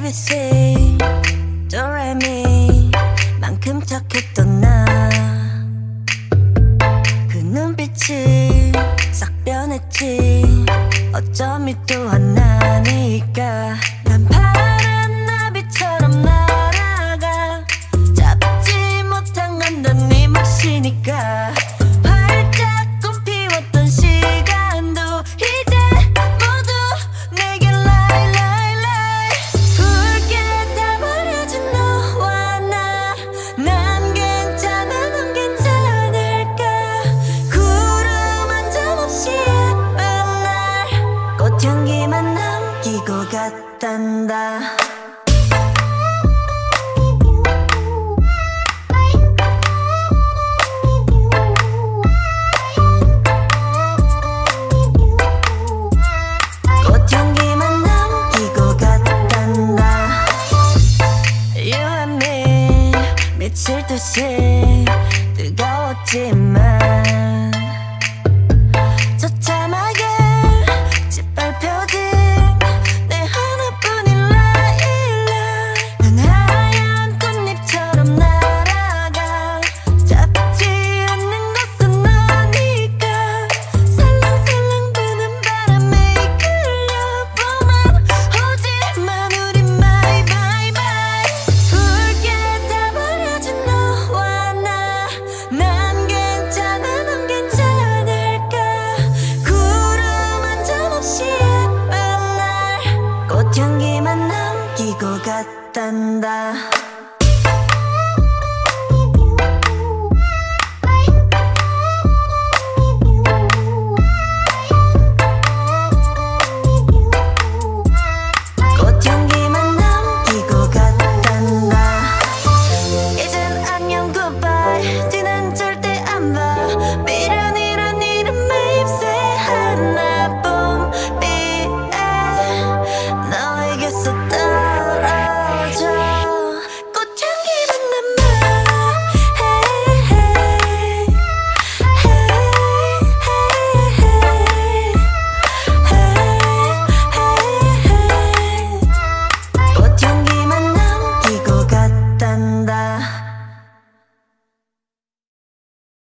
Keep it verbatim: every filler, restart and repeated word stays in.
에이비씨 도레미 만큼 착했던 나 그 눈빛이 싹 변했지. 어쩜 또 하나니까 난 파란 나비처럼 날아가. 잡지 못한 건 넌 네 몫이니까. 활짝 꽃피웠던 시간도 이제 모두 내게 lie lie lie. 붉게 다 버려진 너와 나. 난 괜찮아 넌 괜찮을까. 구름 한 점 없이 예쁜 날 꽃향기만 남기고 갔단다. 꽃향기만 남기고 갔단다. You and me 미칠 듯이 뜨거웠지만 처참하게 짓밟혀진 내 하나뿐인 라일락. 난 하얀 꽃잎처럼 날아가. 잡지 않는 것은 너니까. 살랑살랑 부는 바람에 이끌려보만 오지만 우린 bye bye bye. 붉게 다 버려진 너와 나. 난 괜찮아 넌 괜찮을까. 구름 한 점 없이 예쁜 날 꽃향기만 남기고 갔단다.